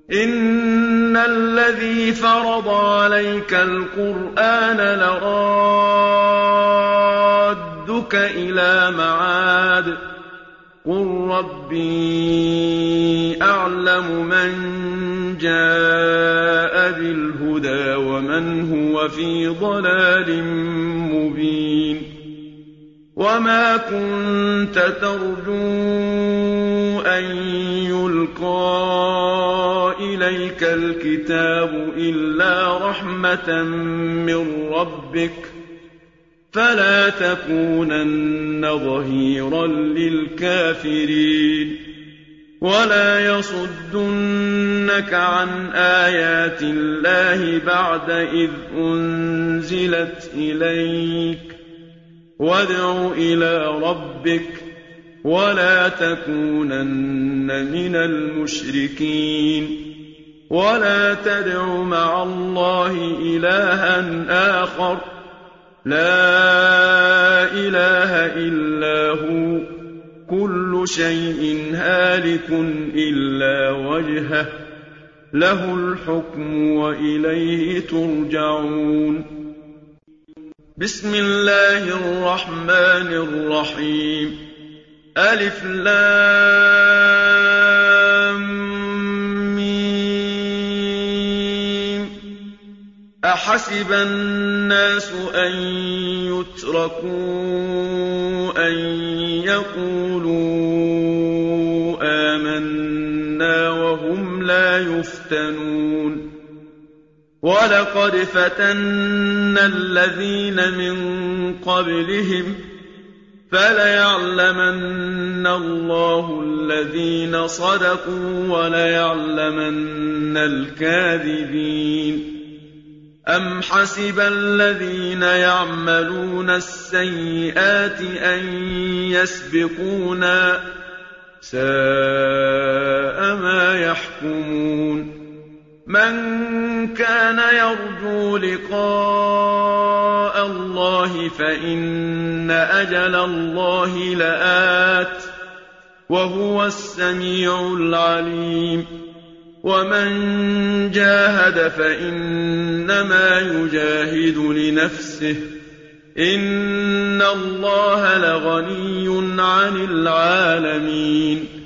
إِنَّ الَّذِي فَرَضَ عَلَيْكَ الْقُرْآنَ لَرَادُّكَ إِلَىٰ مَعَادٍ ۚ قُل رَّبِّي أَعْلَمُ مَن جَاءَ بِالْهُدَىٰ وَمَنْ هُوَ فِي ضَلَالٍ مُّبِينٍ وَمَا كُنتَ تَرْجُو أَن يُلْقَىٰ إِلَيْكَ الْكِتَابُ إِلَّا رَحْمَةً مِّن رَّبِّكَ ۖ فَلَا تَكُونَنَّ ظَهِيرًا لِّلْكَافِرِينَ وَلَا يَصُدُّنَّكَ عَنْ آيَاتِ اللَّهِ بَعْدَ إِذْ أُنزِلَتْ إِلَيْكَ ۖ وَادْعُ إِلَىٰ رَبِّكَ وَلَا تَكُونَنَّ مِنَ الْمُشْرِكِينَ وَلَا تَدْعُ مَعَ اللَّهِ إِلَٰهًا آخَرَ ۖ لَا إِلَٰهَ إِلَّا هُوَ ۚ كُلُّ شَيْءٍ هَالِكٌ إِلَّا وَجْهَهُ ۚ لَهُ الْحُكْمُ وَإِلَيْهِ تُرْجَعُونَ بسم الله الرحمن الرحيم ألف لام ميم أحسب الناس أن يتركوا أن يقولوا آمنا وهم لا يفتنون وَلَقَدْ فَتَنَّا الَّذِينَ مِن قَبْلِهِمْ فَلَيَعْلَمَنَّ اللَّهُ الَّذِينَ صَدَقُوا وَلَيَعْلَمَنَّ الْكَاذِبِينَ أَمْ حَسِبَ الَّذِينَ يَعْمَلُونَ السَّيِّئَاتِ أَن يَسْبِقُونَا ۚ سَاءَ مَا يَحْكُمُونَ مَن كَانَ يَرْجُو لِقَاءَ اللَّهِ فَإِنَّ أَجَلَ اللَّهِ لَآتٍ ۚ وَهُوَ السَّمِيعُ الْعَلِيمُ وَمَن جَاهَدَ فَإِنَّمَا يُجَاهِدُ لِنَفْسِهِ ۚ إِنَّ اللَّهَ لَغَنِيٌّ عَنِ الْعَالَمِينَ